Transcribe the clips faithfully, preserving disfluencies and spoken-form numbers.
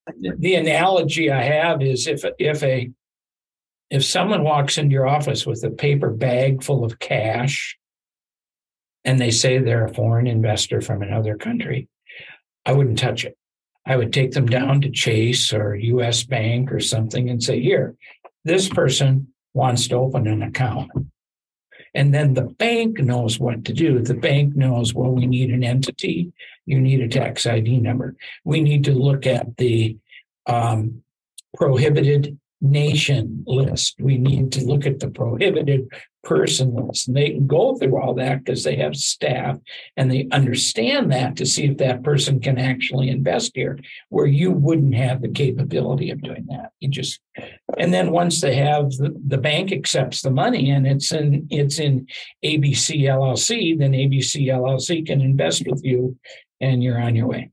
The analogy I have is if if a if someone walks into your office with a paper bag full of cash and they say they're a foreign investor from another country, I wouldn't touch it. I would take them down to Chase or U S Bank or something and say, here, this person wants to open an account. And then the bank knows what to do. The bank knows, well, we need an entity. You need a tax I D number. We need to look at the um, prohibited nation list. We need to look at the prohibited person list. And they can go through all that because they have staff and they understand that to see if that person can actually invest here, where you wouldn't have the capability of doing that. You just, and then once they have the, the bank accepts the money and it's in it's in A B C L L C, then A B C L L C can invest with you and you're on your way.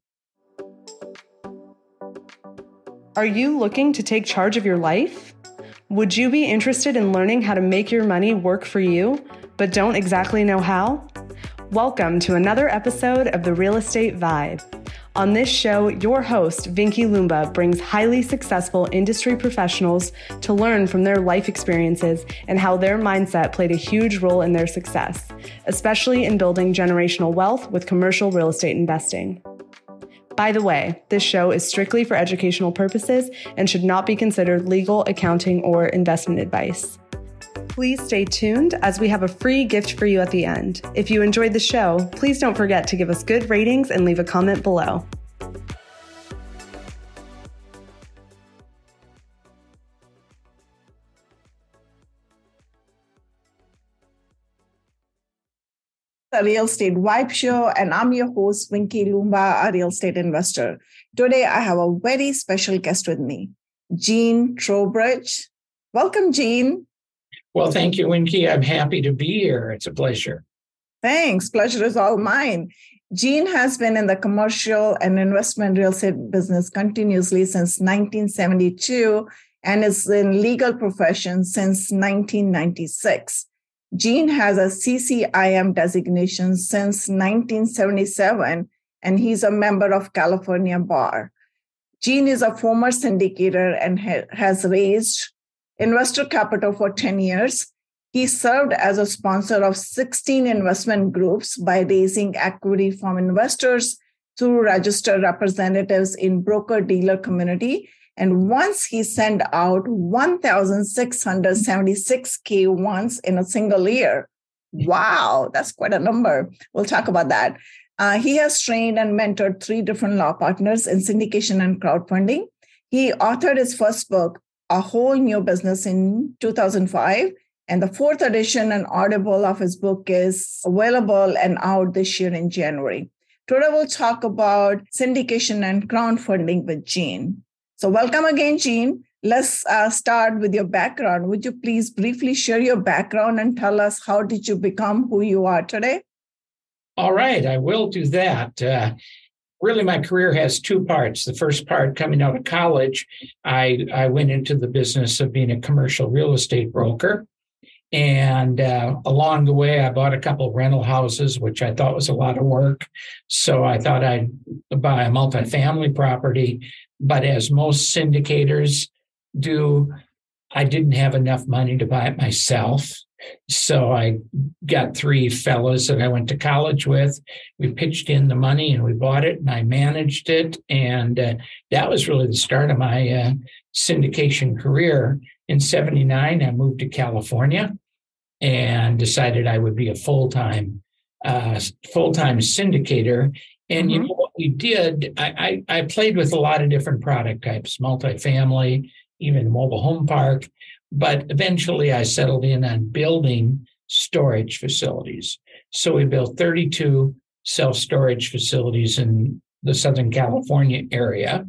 Are you looking to take charge of your life? Would you be interested in learning how to make your money work for you, but don't exactly know how? Welcome to another episode of The Real Estate Vibe. On this show, your host, Vinky Lumba, brings highly successful industry professionals to learn from their life experiences and how their mindset played a huge role in their success, especially in building generational wealth with commercial real estate investing. By the way, this show is strictly for educational purposes and should not be considered legal, accounting, or investment advice. Please stay tuned as we have a free gift for you at the end. If you enjoyed the show, please don't forget to give us good ratings and leave a comment below. The Real Estate Vibe Show, and I'm your host, Vinky Lumba, a real estate investor. Today, I have a very special guest with me, Gene Trowbridge. Welcome, Gene. Well, thank you, Winky. I'm happy to be here. It's a pleasure. Thanks. Pleasure is all mine. Gene has been in the commercial and investment real estate business continuously since nineteen seventy-two and is in legal profession since nineteen ninety-six. Gene has a C C I M designation since nineteen seventy-seven, and he's a member of California Bar. Gene is a former syndicator and ha- has raised investor capital for ten years. He served as a sponsor of sixteen investment groups by raising equity from investors through registered representatives in broker-dealer community. And once he sent out one thousand six hundred seventy-six K once in a single year. Wow, that's quite a number. We'll talk about that. Uh, he has trained and mentored three different law partners in syndication and crowdfunding. He authored his first book, A Whole New Business, in two thousand five. And the fourth edition and audible of his book is available and out this year in January. Today, we'll talk about syndication and crowdfunding with Gene. So welcome again, Gene. Let's uh, start with your background. Would you please briefly share your background and tell us how did you become who you are today? All right, I will do that. Uh, really, my career has two parts. The first part, coming out of college, I, I went into the business of being a commercial real estate broker. And uh, along the way, I bought a couple of rental houses, which I thought was a lot of work. So I thought I'd buy a multifamily property. But as most syndicators do, I didn't have enough money to buy it myself. So I got three fellows that I went to college with. We pitched in the money and we bought it and I managed it. And uh, that was really the start of my uh, syndication career. In seventy-nine, I moved to California and decided I would be a full-time, uh, full-time syndicator. And, you know, what we did, I, I, I played with a lot of different product types, multifamily, even mobile home park. But eventually I settled in on building storage facilities. So we built thirty-two self-storage facilities in the Southern California area.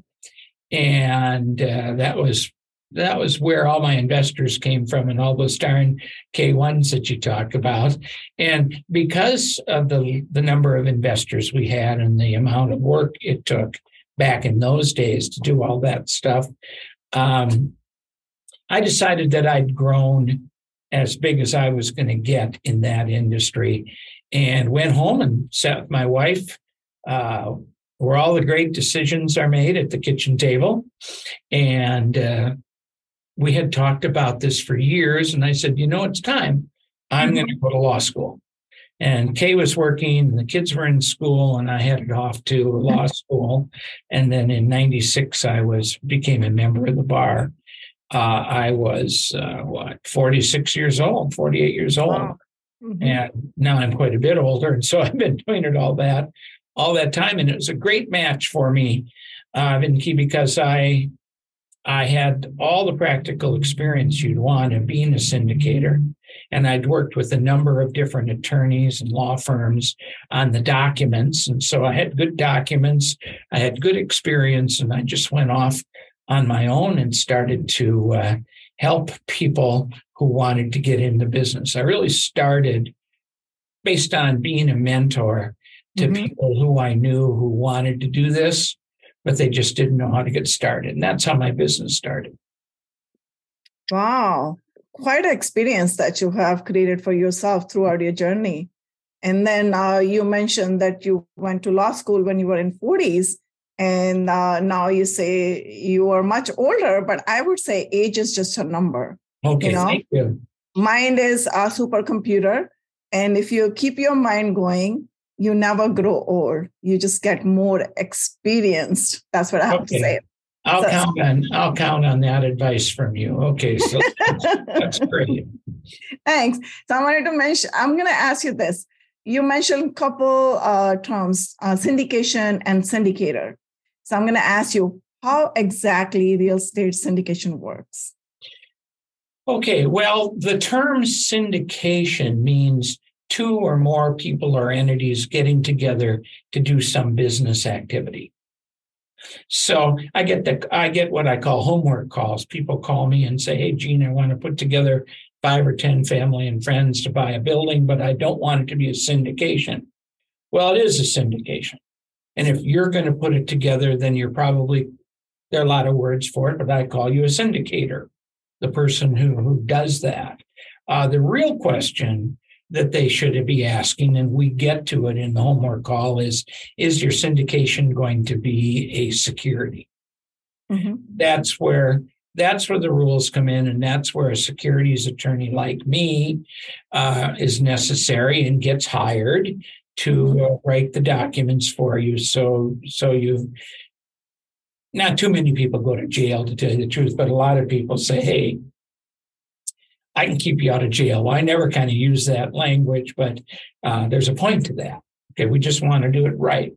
And uh, that was that was where all my investors came from and all those darn K ones that you talk about. And because of the, the number of investors we had and the amount of work it took back in those days to do all that stuff, um, I decided that I'd grown as big as I was going to get in that industry and went home and sat with my wife, uh, where all the great decisions are made at the kitchen table. And uh, we had talked about this for years. And I said, you know, it's time. I'm mm-hmm. going to go to law school. And Kay was working, and the kids were in school, and I headed off to law school. And then in ninety-six, I was became a member of the bar. Uh, I was, uh, what, forty-six years old, forty-eight years old. Wow. Mm-hmm. And now I'm quite a bit older. And so I've been doing it all that, all that time. And it was a great match for me, uh, because I, I had all the practical experience you'd want in being a syndicator. And I'd worked with a number of different attorneys and law firms on the documents. And so I had good documents. I had good experience. And I just went off on my own and started to uh, help people who wanted to get into business. I really started based on being a mentor to mm-hmm. people who I knew who wanted to do this, but they just didn't know how to get started. And that's how my business started. Wow. Quite an experience that you have created for yourself throughout your journey. And then uh, you mentioned that you went to law school when you were in forties. And uh, now you say you are much older, but I would say age is just a number. Okay, you know? Thank you. Mind is a supercomputer. And if you keep your mind going, you never grow old. You just get more experienced. That's what I have okay. to say. I'll so, count on I'll count on that advice from you. Okay, so that's, that's great. Thanks. So I wanted to mention, I'm going to ask you this. You mentioned a couple uh, terms, uh, syndication and syndicator. So I'm going to ask you how exactly real estate syndication works. Okay, well, the term syndication means two or more people or entities getting together to do some business activity. So I get the I get what I call homework calls. People call me and say, hey, Gene, I want to put together five or ten family and friends to buy a building, but I don't want it to be a syndication. Well, it is a syndication. And if you're going to put it together, then you're probably, there are a lot of words for it, but I call you a syndicator, the person who, who does that. Uh, the real question that they should be asking, and we get to it in the homework call, is, is your syndication going to be a security? Mm-hmm. That's where that's where the rules come in, and that's where a securities attorney like me uh, is necessary and gets hired to uh, write the documents for you. So, so you, not too many people go to jail, to tell you the truth, but a lot of people say, hey, I can keep you out of jail. Well, I never kind of use that language, but uh, there's a point to that. Okay, we just want to do it right.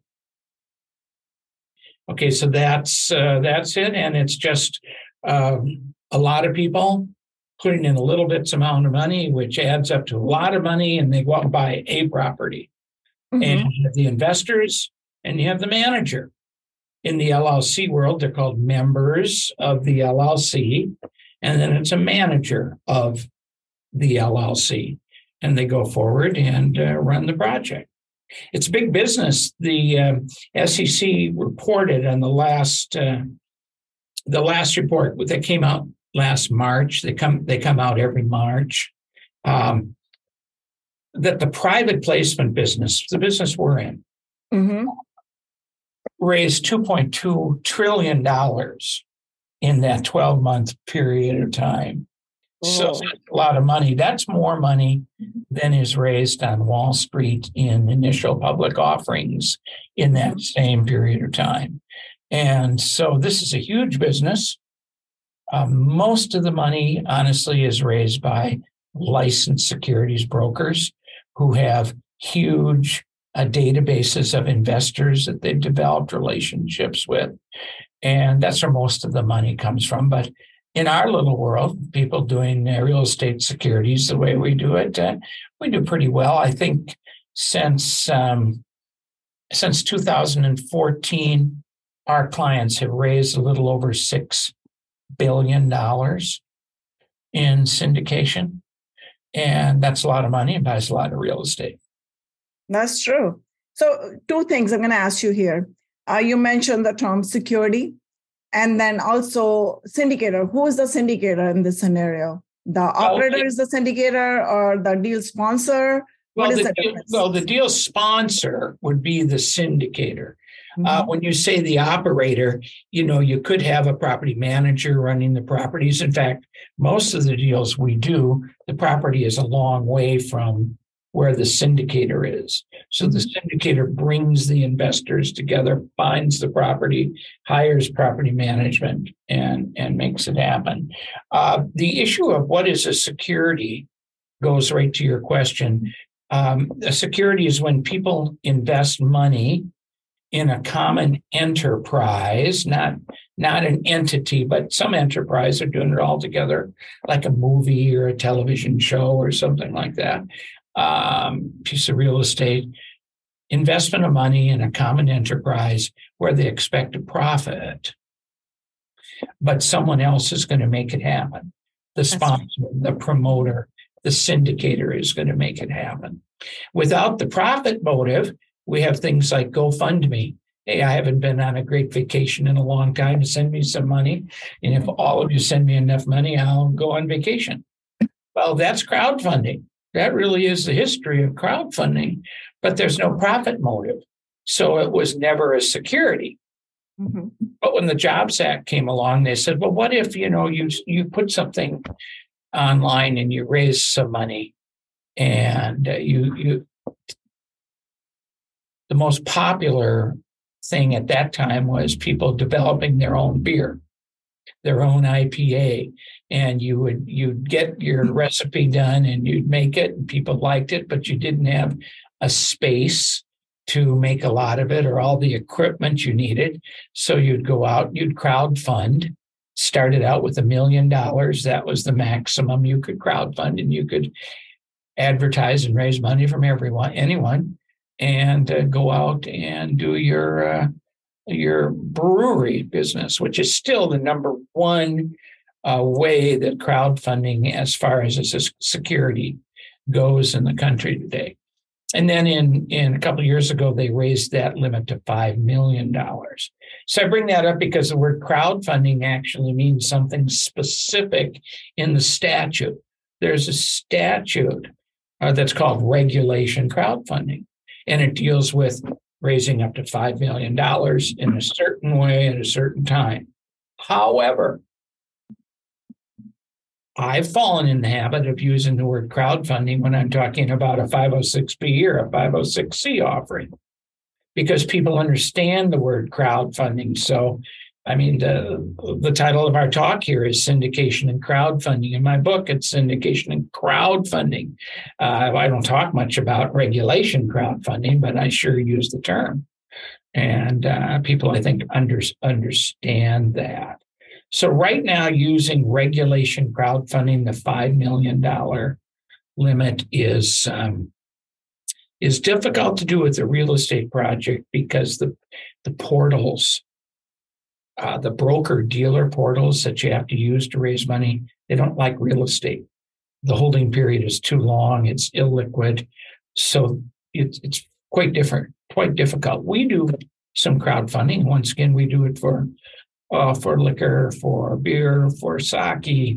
Okay, so that's uh, that's it, and it's just uh, a lot of people putting in a little bit amount of money, which adds up to a lot of money, and they go out and buy a property. Mm-hmm. And you have the investors, and you have the manager. In the L L C world, they're called members of the L L C. And then it's a manager of the L L C, and they go forward and uh, run the project. It's big business. The uh, S E C reported on the last uh, the last report that came out last March. They come they come out every March. Um, that the private placement business, the business we're in, mm-hmm. raised two point two trillion dollars in that twelve-month period of time. Oh. So that's a lot of money. That's more money than is raised on Wall Street in initial public offerings in that same period of time. And so this is a huge business. Um, most of the money, honestly, is raised by licensed securities brokers who have huge uh, databases of investors that they've developed relationships with. And that's where most of the money comes from. But in our little world, people doing uh, real estate securities the way we do it, uh, we do pretty well. I think since um, since two thousand fourteen, our clients have raised a little over six billion dollars in syndication. And that's a lot of money and buys a lot of real estate. That's true. So two things I'm going to ask you here. Uh, you mentioned the term security, and then also syndicator. Who is the syndicator in this scenario? The operator well, it, is the syndicator, or the deal sponsor? Well, what is the, the difference? Well, the deal sponsor would be the syndicator. Mm-hmm. Uh, when you say the operator, you know, you could have a property manager running the properties. In fact, most of the deals we do, the property is a long way from where the syndicator is. So the syndicator brings the investors together, finds the property, hires property management, and, and makes it happen. Uh, the issue of what is a security goes right to your question. Um, a security is when people invest money in a common enterprise, not, not an entity, but some enterprise are doing it all together, like a movie or a television show or something like that. Um, piece of real estate, investment of money in a common enterprise where they expect a profit, but someone else is going to make it happen. The sponsor, the promoter, the syndicator is going to make it happen. Without the profit motive, we have things like GoFundMe. Hey, I haven't been on a great vacation in a long time to send me some money. And if all of you send me enough money, I'll go on vacation. Well, that's crowdfunding. That really is the history of crowdfunding, but there's no profit motive. So it was never a security. Mm-hmm. But when the Jobs Act came along, they said, well, what if, you know, you, you put something online and you raise some money and uh, you, you, the most popular thing at that time was people developing their own beer, their own I P A. And you would you'd get your recipe done and you'd make it and people liked it, but you didn't have a space to make a lot of it or all the equipment you needed. So you'd go out, you'd crowdfund, started out with a million dollars. That was the maximum you could crowdfund, and you could advertise and raise money from everyone, anyone, and uh, go out and do your uh, your brewery business, which is still the number one uh, way that crowdfunding, as far as its security goes in the country today. And then in, in a couple of years ago, they raised that limit to five million dollars. So I bring that up because the word crowdfunding actually means something specific in the statute. There's a statute uh, that's called regulation crowdfunding, and it deals with raising up to five million dollars in a certain way at a certain time. However, I've fallen in the habit of using the word crowdfunding when I'm talking about a five oh six B or a five oh six C offering, because people understand the word crowdfunding. So, I mean, the, the title of our talk here is Syndication and Crowdfunding. In my book, it's Syndication and Crowdfunding. Uh, I don't talk much about regulation crowdfunding, but I sure use the term. And uh, people, I think, under, understand that. So right now, using regulation crowdfunding, the five million dollars limit is, um, is difficult to do with a real estate project because the, the portals, uh, the broker-dealer portals that you have to use to raise money, they don't like real estate. The holding period is too long. It's illiquid. So it's, it's quite different, quite difficult. We do some crowdfunding. Once again, we do it for Uh, for liquor, for beer, for sake,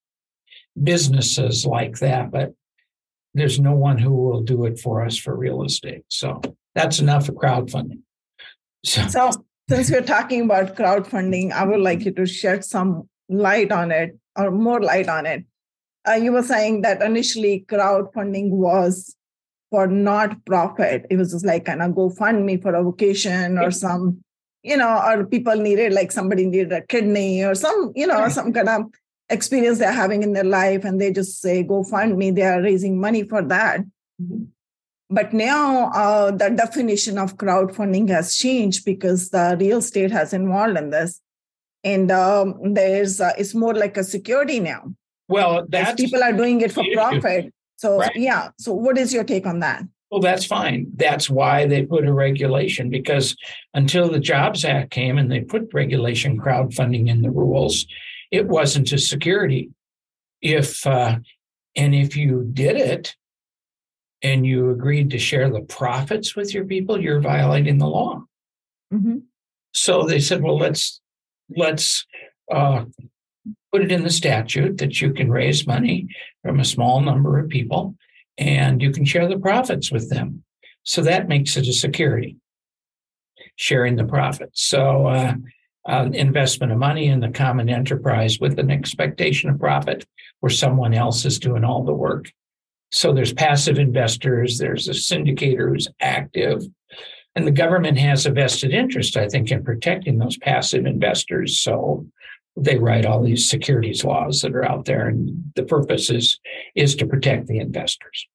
businesses like that. But there's no one who will do it for us for real estate. So that's enough for crowdfunding. So, so since we're talking about crowdfunding, I would like you to shed some light on it, or more light on it. Uh, you were saying that initially crowdfunding was for not profit. It was just like kind of GoFundMe for a vacation or some, you know, or people needed, like somebody needed a kidney or some, you know, some kind of experience they're having in their life. And they just say, GoFundMe, they are raising money for that. Mm-hmm. But now uh, the definition of crowdfunding has changed because the real estate has involved in this. And um, there's, uh, it's more like a security now. Well, that's people are doing it for profit. So, right. yeah. So what is your take on that? Well, that's fine. That's why they put a regulation, because until the Jobs Act came and they put regulation crowdfunding in the rules, it wasn't a security. If uh, and if you did it and you agreed to share the profits with your people, you're violating the law. Mm-hmm. So they said, well, let's let's uh, put it in the statute that you can raise money from a small number of people, and you can share the profits with them. So that makes it a security. sharing the profits. So uh, uh, investment of money in the common enterprise with an expectation of profit where someone else is doing all the work. So there's passive investors, there's a syndicator who's active, and the government has a vested interest, I think, in protecting those passive investors. So they write all these securities laws that are out there, and the purpose is, is to protect the investors.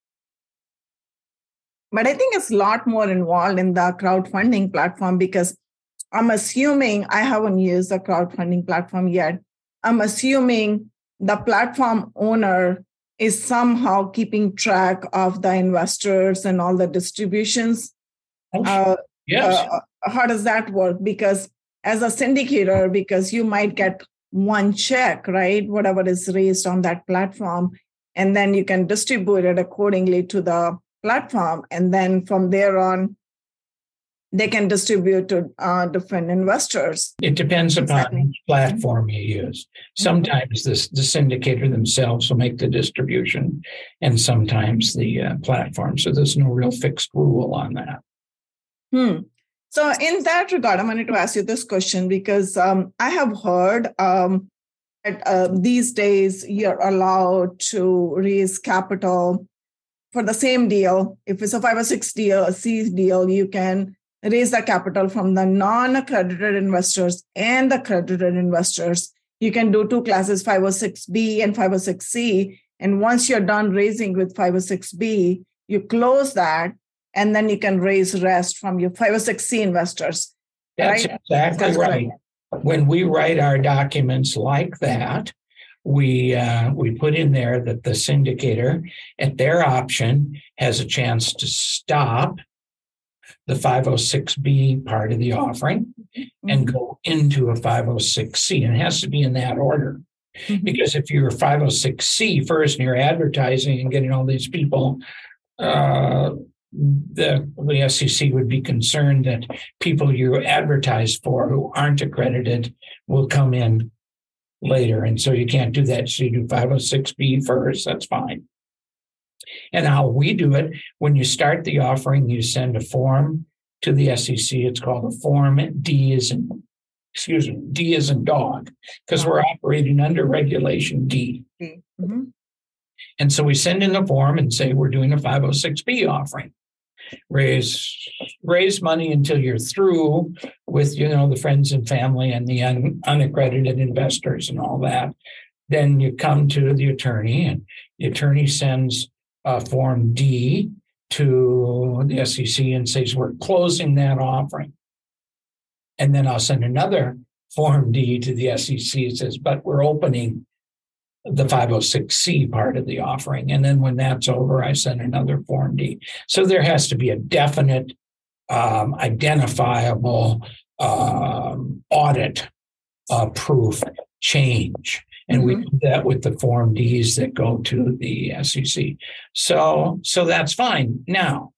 But I think it's a lot more involved in the crowdfunding platform, because I'm assuming, I haven't used the crowdfunding platform yet. I'm assuming the platform owner is somehow keeping track of the investors and all the distributions. Oh, uh, yes. Uh, how does that work? Because as a syndicator, because you might get one check, right? Whatever is raised on that platform, and then you can distribute it accordingly to the platform. And then from there on, they can distribute to uh, different investors. It depends upon Exactly. which platform you use. Sometimes this, the syndicator themselves will make the distribution, and sometimes the uh, platform. So there's no real fixed rule on that. Hmm. So in that regard, I wanted to ask you this question, because um, I have heard um, that uh, these days you're allowed to raise capital for the same deal. If it's a five oh six deal, a C deal, you can raise the capital from the non-accredited investors and the accredited investors. You can do two classes, five oh six B and five oh six C. And once you're done raising with five oh six B, you close that, and then you can raise rest from your five oh six C investors. That's right? exactly That's right. correct. When we write our documents like that, we uh, we put in there that the syndicator, at their option, has a chance to stop the five oh six B part of the offering Mm-hmm. and go into a five oh six C. And it has to be in that order. Mm-hmm. Because if you're five oh six C first and you're advertising and getting all these people, uh, the, the S E C would be concerned that people you advertise for who aren't accredited will come in later. And so you can't do that. So you do five oh six B first. That's fine. And how we do it, when you start the offering, you send a form to the S E C. It's called a Form D as in, excuse me, D as in dog, because we're operating under Regulation D. Mm-hmm. And so we send in a form and say, we're doing a five oh six B offering. Raise, raise money until you're through with, you know, the friends and family and the un, unaccredited investors and all that. Then you come to the attorney, and the attorney sends a Form D to the S E C and says, we're closing that offering. And then I'll send another Form D to the S E C. It says, but we're opening the five oh six C part of the offering. And then when that's over, I send another Form D. So there has to be a definite, um, identifiable um, audit uh, proof change. And we do that with the Form Ds that go to the S E C. So, so that's fine. Now,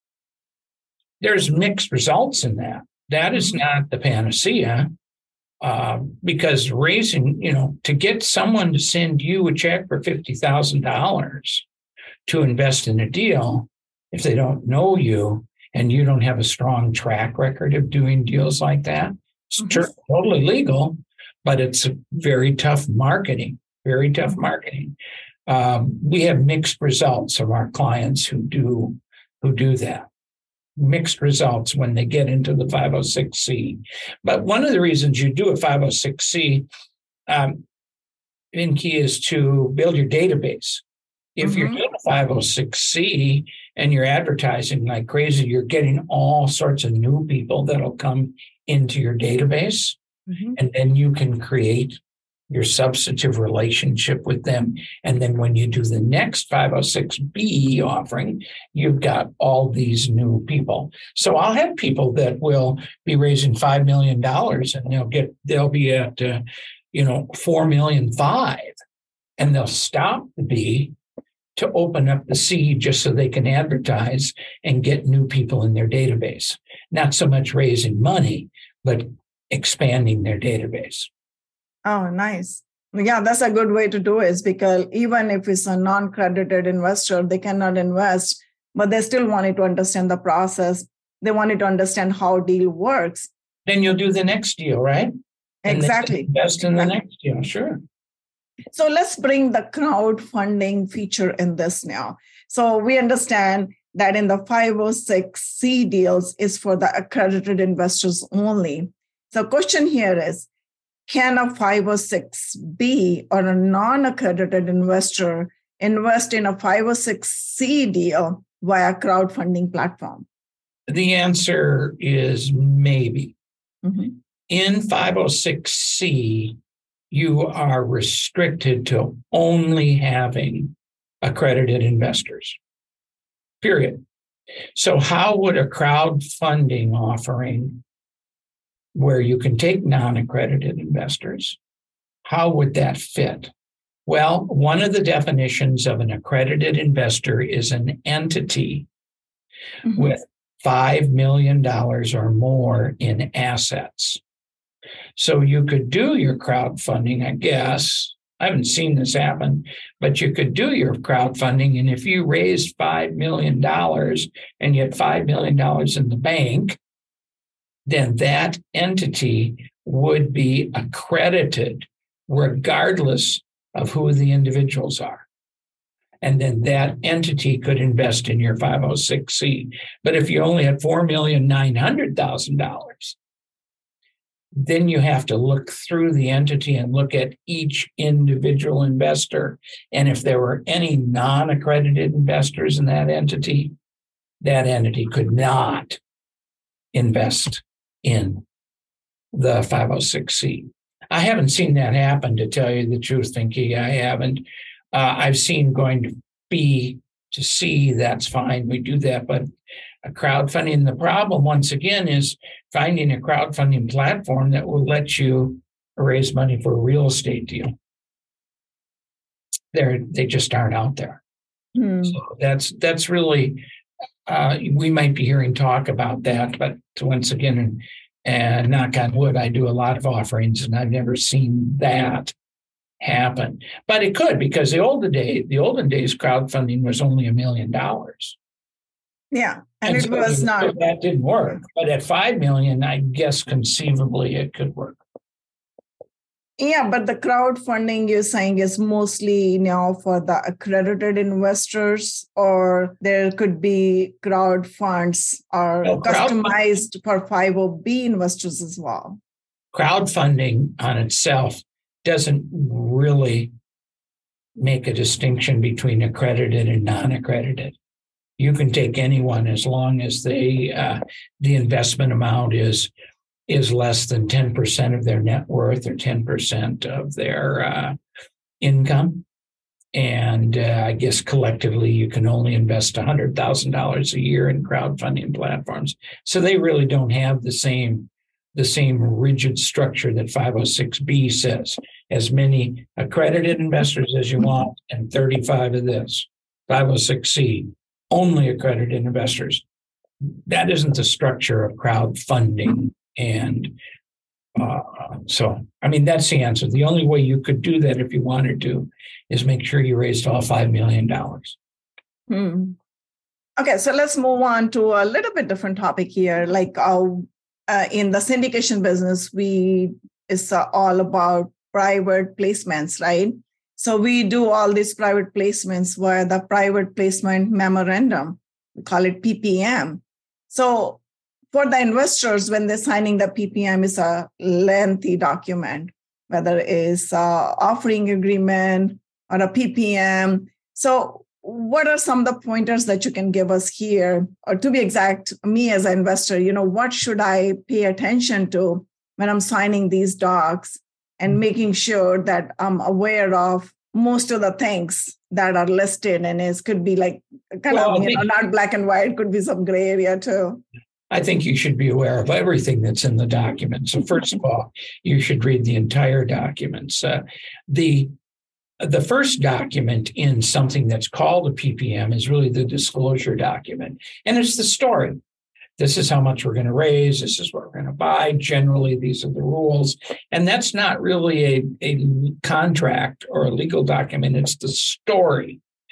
there's mixed results in that. That is not the panacea, uh, because raising, you know, to get someone to send you a check for fifty thousand dollars to invest in a deal, if they don't know you and you don't have a strong track record of doing deals like that, it's mm-hmm. totally legal. But it's a very tough marketing, very tough marketing. Um, we have mixed results of our clients who do who do that. Mixed results when they get into the five oh six C. But one of the reasons you do a five oh six C, um, in key, is to build your database. If mm-hmm. you're doing a five oh six C and you're advertising like crazy, you're getting all sorts of new people that'll come into your database. Mm-hmm. And then you can create your substantive relationship with them. And then when you do the next five oh six B offering, you've got all these new people. So I'll have people that will be raising five million dollars and they'll get, they'll be at, uh, you know, four million five, and they'll stop the B to open up the C just so they can advertise and get new people in their database. Not so much raising money, but expanding their database. Oh, nice. Yeah, that's a good way to do it, because even if it's a non-credited investor, they cannot invest, but they still wanted to understand the process. They wanted to understand how deal works. Then you'll do the next deal, right? And Exactly. Invest in the next deal, sure. So let's bring the crowdfunding feature in this now. So we understand that in the five oh six C deals is for the accredited investors only. So the question here is, can a five oh six B or a non-accredited investor invest in a five oh six C deal via crowdfunding platform? The answer is maybe. Mm-hmm. In five oh six C, you are restricted to only having accredited investors, period. So how would a crowdfunding offering where you can take non-accredited investors, how would that fit? Well, one of the definitions of an accredited investor is an entity mm-hmm. with five million dollars or more in assets. So you could do your crowdfunding, I guess. I haven't seen this happen, but you could do your crowdfunding. And if you raised five million dollars and you had five million dollars in the bank, then that entity would be accredited regardless of who the individuals are. And then that entity could invest in your five oh six C. But if you only had four million nine hundred thousand dollars, then you have to look through the entity and look at each individual investor. And if there were any non-accredited investors in that entity, that entity could not invest in the five oh six C. I haven't seen that happen, to tell you the truth, Pinky. I haven't. Uh, I've seen going to B to C, that's fine, we do that. But a crowdfunding, the problem, once again, is finding a crowdfunding platform that will let you raise money for a real estate deal. They're, they just aren't out there. Hmm. So that's that's really, uh, we might be hearing talk about that, but once again, and, and knock on wood, I do a lot of offerings, and I've never seen that happen. But it could, because the olden day, the olden days crowdfunding was only a million dollars. Yeah, and, and it so was not. That didn't work. But at five million, I guess conceivably it could work. Yeah, but the crowdfunding you're saying is mostly now for the accredited investors, or there could be crowd funds are no, customized for five oh B investors as well. Crowdfunding on itself doesn't really make a distinction between accredited and non-accredited. You can take anyone as long as they uh, the investment amount is is less than ten percent of their net worth or ten percent of their uh, income. And uh, I guess collectively you can only invest one hundred thousand dollars a year in crowdfunding platforms. So they really don't have the same the same rigid structure that five oh six B says. As many accredited investors as you want and thirty-five of this. five oh six C, only accredited investors. That isn't the structure of crowdfunding. And uh, so, I mean, that's the answer. The only way you could do that if you wanted to is make sure you raised all five million dollars. Hmm. Okay, so let's move on to a little bit different topic here. Like uh, uh, in the syndication business, we it's uh, all about private placements, right? So we do all these private placements via the private placement memorandum. We call it P P M. So for the investors, when they're signing the P P M, is a lengthy document, whether it's an offering agreement or a P P M. So what are some of the pointers that you can give us here? Or to be exact, me as an investor, you know, what should I pay attention to when I'm signing these docs and making sure that I'm aware of most of the things that are listed? And it could be like kind well, of, you know, not black and white, could be some gray area too. I think you should be aware of everything that's in the document. So first of all, you should read the entire documents. Uh, the The first document in something that's called a P P M is really the disclosure document. And it's the story. This is how much we're going to raise. This is what we're going to buy. Generally, these are the rules. And that's not really a, a contract or a legal document. It's the story.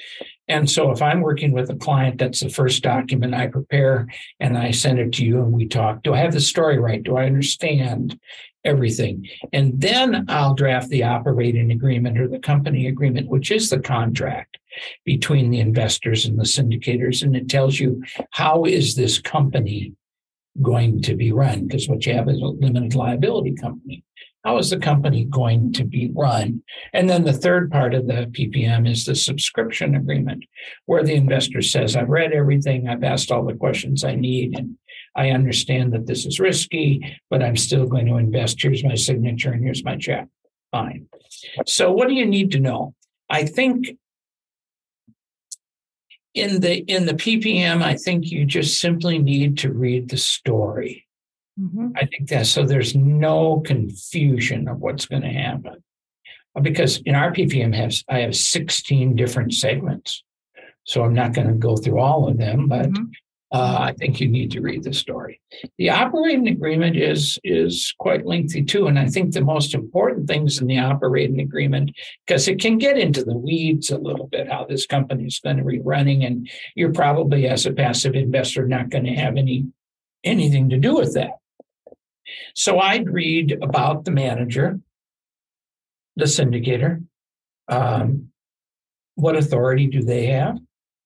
And so if I'm working with a client, that's the first document I prepare and I send it to you and we talk. Do I have the story right? Do I understand everything? And then I'll draft the operating agreement or the company agreement, which is the contract between the investors and the syndicators. And it tells you, how is this company going to be run? Because what you have is a limited liability company. How is the company going to be run? And then the third part of the P P M is the subscription agreement, where the investor says, I've read everything, I've asked all the questions I need, and I understand that this is risky, but I'm still going to invest. Here's my signature and here's my check. Fine. So what do you need to know? I think in the in the P P M, I think you just simply need to read the story. Mm-hmm. I think that so there's no confusion of what's going to happen, because in our P P M has I have sixteen different segments, so I'm not going to go through all of them, but mm-hmm. uh, I think you need to read the story. The operating agreement is is quite lengthy too, and I think the most important things in the operating agreement, because it can get into the weeds a little bit, how this company is going to be running, and you're probably as a passive investor not going to have any anything to do with that. So I'd read about the manager, the syndicator. Um, what authority do they have?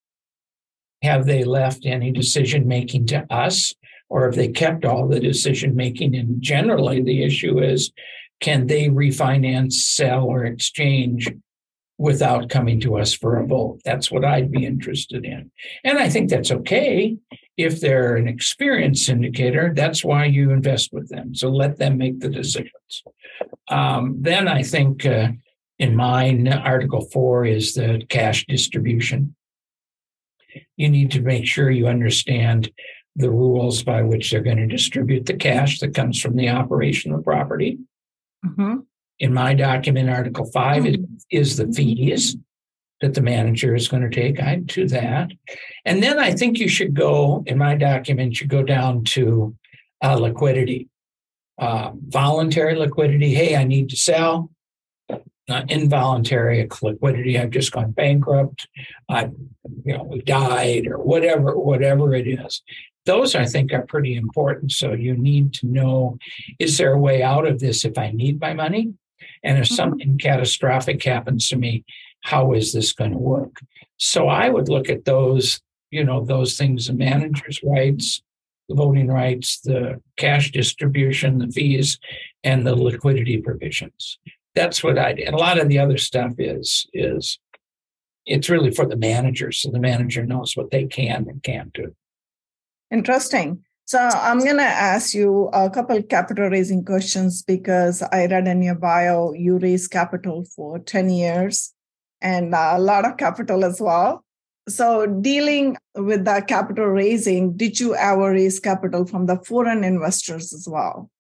Have they left any decision-making to us, or have they kept all the decision-making? And generally, the issue is, can they refinance, sell, or exchange without coming to us for a vote? That's what I'd be interested in. And I think that's okay. If they're an experienced syndicator, that's why you invest with them. So let them make the decisions. Um, then I think uh, in mine, Article four is the cash distribution. You need to make sure you understand the rules by which they're going to distribute the cash that comes from the operation of the property. Mm-hmm. In my document, Article five mm-hmm. is, is the fees that the manager is going to take. I do that. And then I think you should go, in my document, you go down to uh, liquidity. Uh, voluntary liquidity, hey, I need to sell. Uh, involuntary liquidity, I've just gone bankrupt, I, you know, we died, or whatever, whatever it is. Those, I think, are pretty important. So you need to know, is there a way out of this if I need my money? And if something catastrophic happens to me, how is this going to work? So I would look at those, you know, those things, the manager's rights, the voting rights, the cash distribution, the fees, and the liquidity provisions. That's what I did. A lot of the other stuff is, is it's really for the manager. So the manager knows what they can and can't do. Interesting. So I'm going to ask you a couple of capital raising questions, because I read in your bio, you raised capital for ten years and a lot of capital as well. So dealing with the capital raising, did you ever raise capital from the foreign investors as well?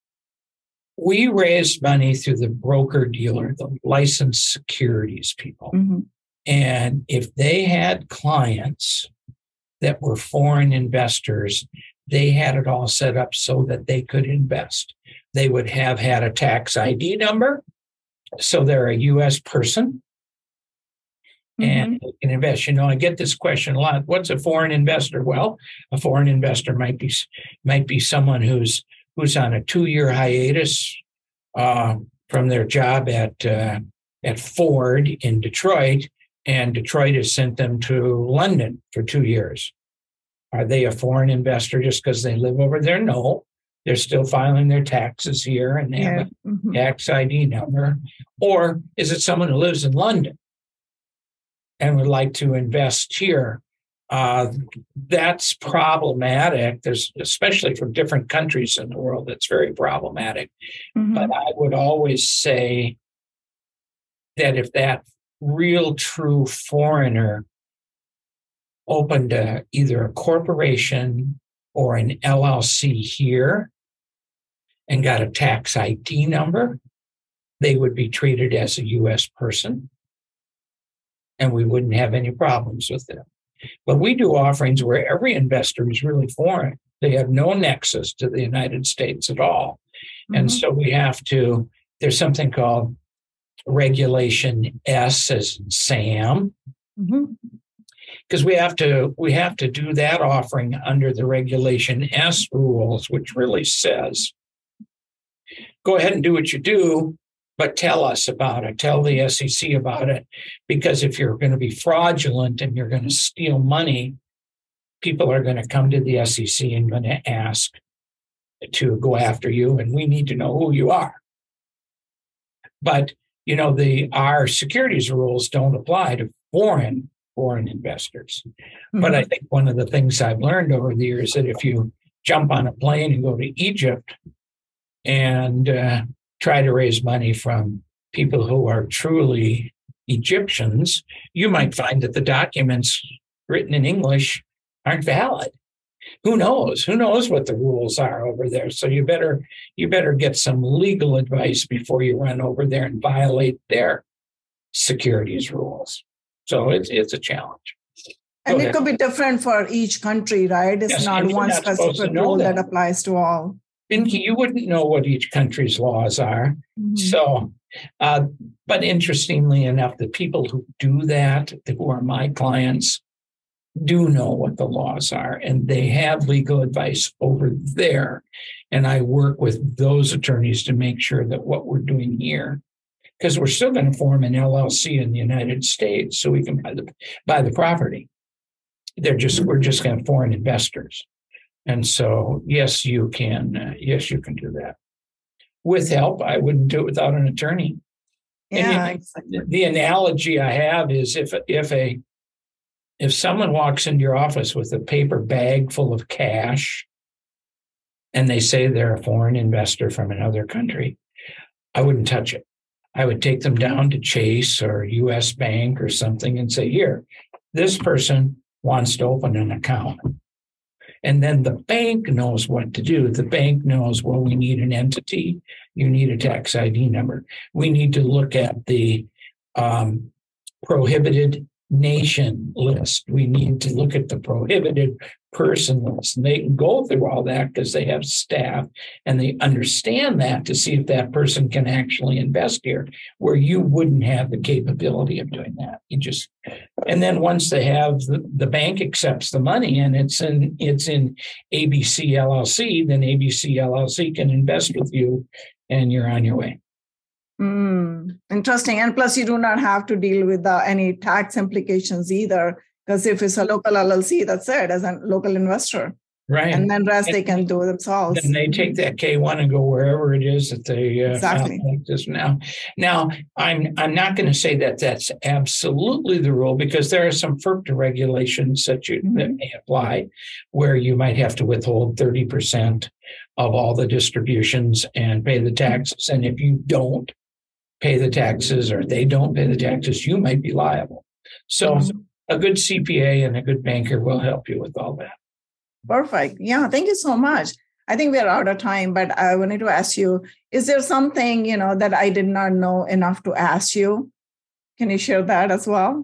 We raised money through the broker-dealer, the licensed securities people. Mm-hmm. And if they had clients that were foreign investors, they had it all set up so that they could invest. They would have had a tax I D number, so they're a U S person, mm-hmm. and they can invest. You know, I get this question a lot. What's a foreign investor? Well, a foreign investor might be might be someone who's who's on a two-year hiatus uh, from their job at uh, at Ford in Detroit, and Detroit has sent them to London for two years. Are they a foreign investor just because they live over there? No. They're still filing their taxes here and they yeah. have a mm-hmm. tax I D number. Or is it someone who lives in London and would like to invest here? Uh, that's problematic. There's, especially for different countries in the world, that's very problematic. Mm-hmm. But I would always say that if that real true foreigner opened a, either a corporation or an L L C here and got a tax I D number, they would be treated as a U S person and we wouldn't have any problems with them. But we do offerings where every investor is really foreign. They have no nexus to the United States at all. Mm-hmm. And so we have to, there's something called Regulation S as in Sam. Mm-hmm. because we have to we have to do that offering under the Regulation S rules, which really says, go ahead and do what you do, but tell us about it. Tell the S E C about it, because if you're going to be fraudulent and you're going to steal money, people are going to come to the S E C and going to ask to go after you, and we need to know who you are. But you know, the our securities rules don't apply to foreign foreign investors. Mm-hmm. But I think one of the things I've learned over the years that if you jump on a plane and go to Egypt and uh, try to raise money from people who are truly Egyptians, you might find that the documents written in English aren't valid. Who knows? Who knows what the rules are over there? So you better you better get some legal advice before you run over there and violate their securities rules. So it's it's a challenge. Go and ahead. It could be different for each country, right? It's yes, not one not specific rule that. that applies to all. And you wouldn't know what each country's laws are. Mm-hmm. So, uh, but interestingly enough, the people who do that, who are my clients, do know what the laws are, and they have legal advice over there. And I work with those attorneys to make sure that what we're doing here, because we're still going to form an L L C in the United States so we can buy the buy the property. They're just we're just going to foreign investors. And so, yes, you can. Uh, yes, you can do that with help. I wouldn't do it without an attorney. Yeah. And the, the analogy I have is if if a if someone walks into your office with a paper bag full of cash, and they say they're a foreign investor from another country, I wouldn't touch it. I would take them down to Chase or U S Bank or something and say, "Here, this person wants to open an account." And then the bank knows what to do. The bank knows, well, we need an entity. You need a tax I D number. We need to look at the um, prohibited nation list. We need to look at the prohibited person list. And they can go through all that because they have staff and they understand that to see if that person can actually invest here, where you wouldn't have the capability of doing that. You just, and then once they have the, the bank accepts the money and it's in it's in A B C L L C, then A B C L L C can invest with you and you're on your way. Mm, interesting. And plus, you do not have to deal with uh, any tax implications either, because if it's a local L L C, that's it, as a local investor. Right. And then rest and they can do themselves. And they take that K one and go wherever it is that they uh, exactly. like this now. Now, I'm I'm not going to say that that's absolutely the rule, because there are some FIRPTA regulations that you mm-hmm. that may apply, where you might have to withhold thirty percent of all the distributions and pay the taxes. And if you don't pay the taxes, or they don't pay the taxes, you might be liable. So mm-hmm. a good C P A and a good banker will help you with all that. Perfect. Yeah, thank you so much. I think we're out of time, but I wanted to ask you, is there something, you know, that I did not know enough to ask you? Can you share that as well?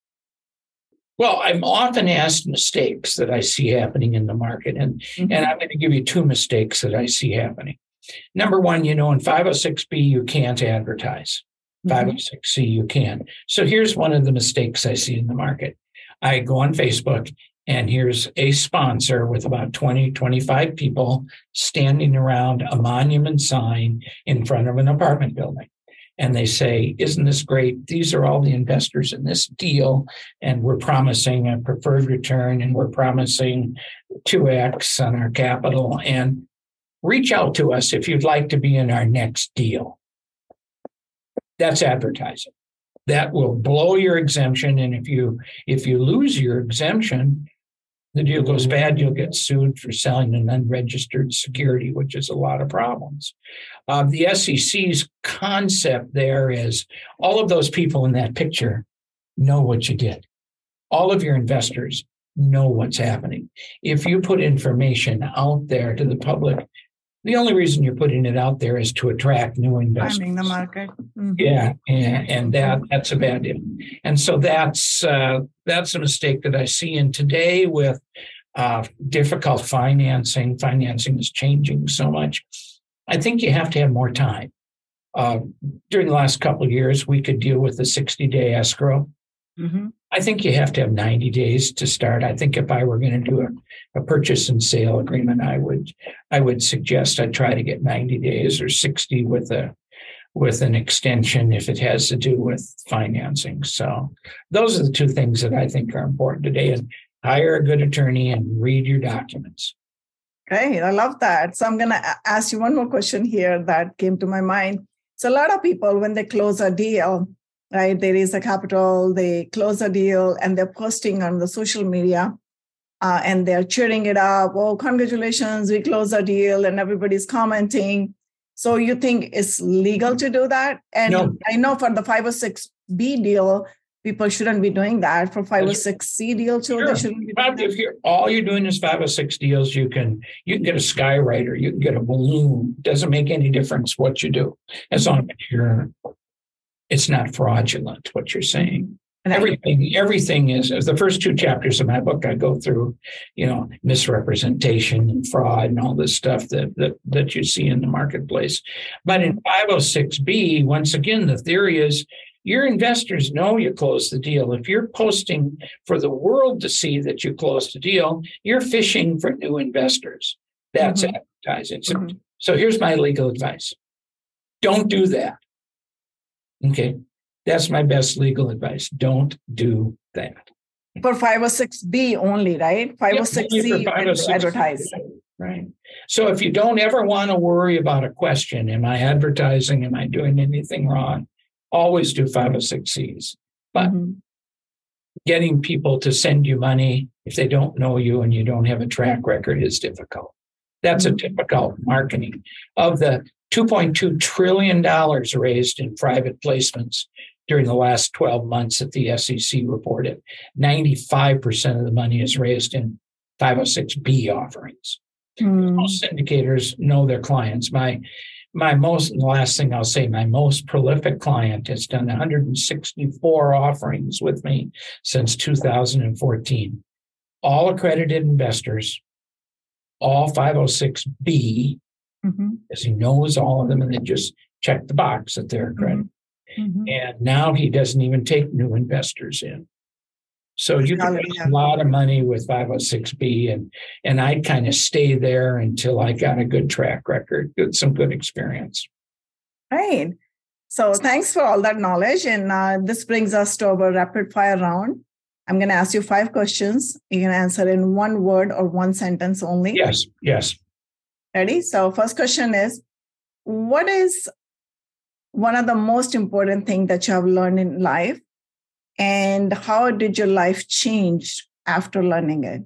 Well, I'm often asked mistakes that I see happening in the market, and, mm-hmm. and I'm going to give you two mistakes that I see happening. Number one, you know, in five oh six B, you can't advertise. Mm-hmm. five oh six C, you can. So here's one of the mistakes I see in the market. I go on Facebook, and here's a sponsor with about twenty, twenty-five people standing around a monument sign in front of an apartment building. And they say, "Isn't this great? These are all the investors in this deal, and we're promising a preferred return, and we're promising two X on our capital, and reach out to us if you'd like to be in our next deal." That's advertising. That will blow your exemption. And if you if you lose your exemption, the deal goes bad, you'll get sued for selling an unregistered security, which is a lot of problems. Uh, the S E C's concept there is all of those people in that picture know what you did. All of your investors know what's happening. If you put information out there to the public, the only reason you're putting it out there is to attract new investors. Timing the market. Mm-hmm. Yeah, and, and that that's a bad deal. And so that's uh, that's a mistake that I see. And today with uh, difficult financing, financing is changing so much. I think you have to have more time. Uh, during the last couple of years, we could deal with the sixty-day escrow. Mm-hmm. I think you have to have ninety days to start. I think if I were going to do a, a purchase and sale agreement, I would I would suggest I try to get ninety days or sixty with a with an extension if it has to do with financing. So those are the two things that I think are important today. And hire a good attorney and read your documents. Great. I love that. So I'm going to ask you one more question here that came to my mind. So a lot of people, when they close a deal, right, they raise the capital, they close a deal, and they're posting on the social media, uh, and they're cheering it up. Oh, congratulations, we closed a deal, and everybody's commenting. So you think it's legal to do that? And No. I know for the five oh six B deal, people shouldn't be doing that. For five oh six C deal too, Sure. they shouldn't be doing that. If you're all you're doing is five oh six deals, you can you can get a skywriter, you can get a balloon. Doesn't make any difference what you do, as long as you're it's not fraudulent what you're saying. And Everything, everything is, as the first two chapters of my book, I go through, you know, misrepresentation and fraud and all this stuff that that, that you see in the marketplace. But in five oh six B, once again, the theory is your investors know you closed the deal. If you're posting for the world to see that you closed the deal, you're fishing for new investors. That's Mhm. advertising. So, Mhm. so here's my legal advice. Don't do that. Okay. That's my best legal advice. Don't do that. For five oh six B only, right? five oh six Yeah, C, only you for can five oh six. advertise. Right. So if you don't ever want to worry about a question, am I advertising? Am I doing anything wrong? Always do five oh six C's. But Mhm. getting people to send you money if they don't know you and you don't have a track record is difficult. That's a typical marketing. Of the two point two trillion dollars raised in private placements during the last twelve months that the S E C reported, ninety-five percent of the money is raised in five oh six B offerings. Mm. Most syndicators know their clients. My my most, and the last thing I'll say, my most prolific client has done one hundred sixty-four offerings with me since two thousand fourteen. All accredited investors, all five oh six B, Mhm. as he knows all of them, and they just check the box that they're accredited. Mhm. And now he doesn't even take new investors in. So you can Already make have- a lot of money with five oh six B, and and I'd kind of stay there until I got a good track record, good some good experience. Right. So thanks for all that knowledge. And uh, this brings us to our rapid fire round. I'm going to ask you five questions. You can answer in one word or one sentence only. Yes, yes. Ready? So first question is, what is one of the most important things that you have learned in life? And how did your life change after learning it?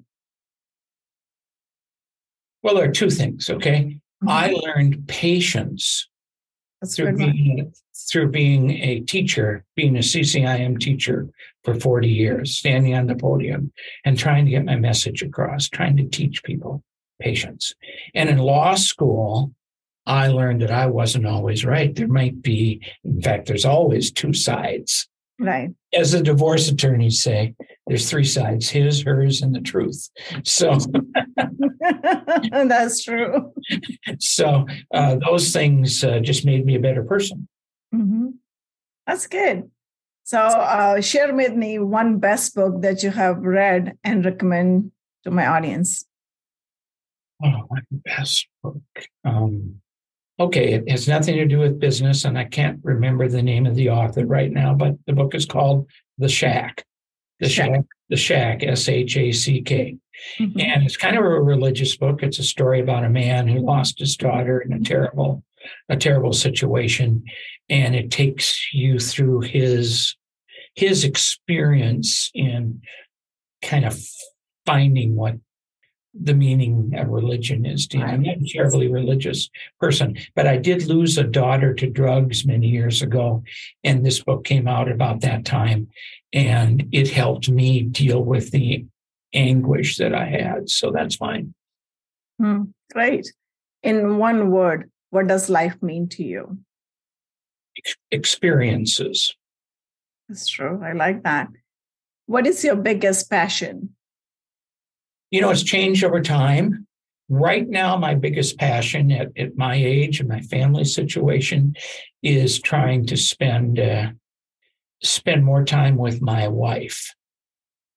Well, there are two things, okay? Mhm. I learned patience That's through good one. being, through being a teacher, being a C C I M teacher for forty years, standing on the podium and trying to get my message across, trying to teach people patience. And in law school, I learned that I wasn't always right. There might be, in fact, there's always two sides. Right. As the divorce attorneys say, there's three sides, his, hers, and the truth. So, That's true. so uh, those things uh, just made me a better person. Mhm. That's good. So uh, share with me one best book that you have read and recommend to my audience. Oh, my best book. Um, okay, it has nothing to do with business, and I can't remember the name of the author right now, but the book is called The Shack. The Shack. Shack, The Shack, S H A C K. Mhm. And it's kind of a religious book. It's a story about a man who lost his daughter in a terrible, a terrible situation. And it takes you through his, his experience in kind of finding what the meaning of religion is to him. I'm not a terribly religious person, but I did lose a daughter to drugs many years ago. And this book came out about that time. And it helped me deal with the anguish that I had. So that's fine. Hmm, great. In one word, what does life mean to you? Ex- experiences. That's true. I like that. What is your biggest passion? You know, it's changed over time. Right now, my biggest passion at, at my age and my family situation is trying to spend uh, spend more time with my wife.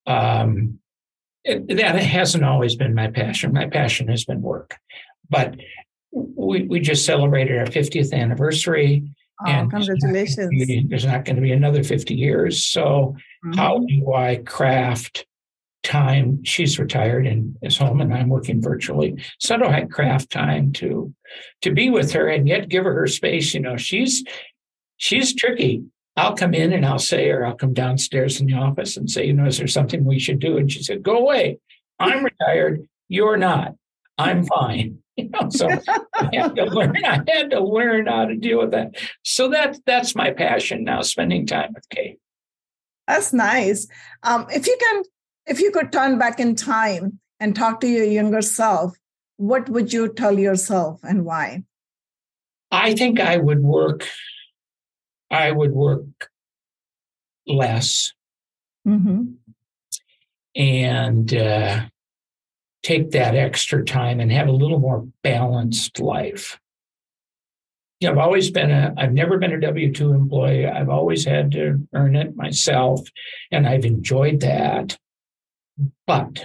Um, it, that hasn't always been my passion. My passion has been work. But we, we just celebrated our fiftieth anniversary. Oh, and congratulations. There's not, be, there's not going to be another fifty years. So mm-hmm. how do I craft time? She's retired and is home, and I'm working virtually. So how do I craft time to to be with her and yet give her her space? You know, she's she's tricky. I'll come in and I'll say, or I'll come downstairs in the office and say, you know, is there something we should do? And she said, go away. I'm retired. You're not. I'm fine. You know, so I had to learn. I had to learn how to deal with that. So that that's my passion now, spending time with Kate. That's nice. Um, if you can, if you could turn back in time and talk to your younger self, what would you tell yourself and why? I think I would work. I would work less, mm-hmm. and uh, take that extra time and have a little more balanced life. You know, I've always been a, I've never been a W two employee. I've always had to earn it myself, and I've enjoyed that. But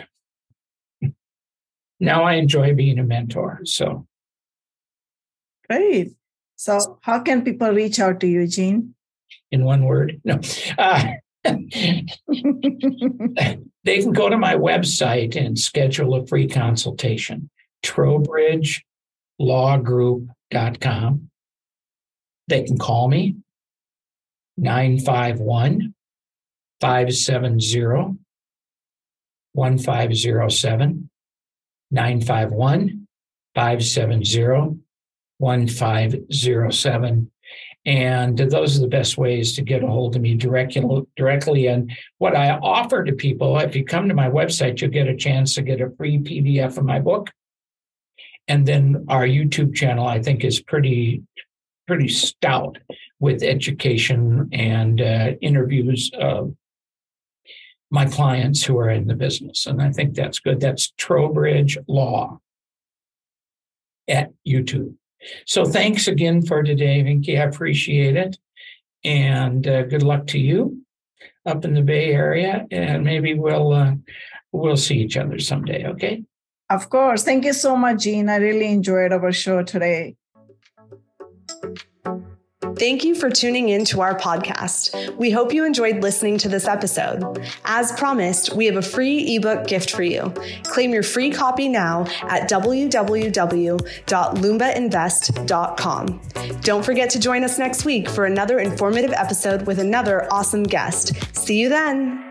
now I enjoy being a mentor. So. Great. So how can people reach out to you, Gene? In one word? No. Uh, they can go to my website and schedule a free consultation, trowbridge law group dot com. They can call me, nine five one, five seven zero, one five zero seven, nine five one, five seven zero, one five zero seven. And those are the best ways to get a hold of me directly. directly. And what I offer to people, if you come to my website, you'll get a chance to get a free P D F of my book. And then our YouTube channel, I think, is pretty, pretty stout with education and uh, interviews of my clients who are in the business. And I think that's good. That's Trowbridge Law at YouTube. So thanks again for today, Vinky. I appreciate it. And uh, good luck to you up in the Bay Area. And maybe we'll uh, we'll see each other someday, okay? Of course. Thank you so much, Gene. I really enjoyed our show today. Thank you for tuning in to our podcast. We hope you enjoyed listening to this episode. As promised, we have a free ebook gift for you. Claim your free copy now at w w w dot lumba invest dot com. Don't forget to join us next week for another informative episode with another awesome guest. See you then.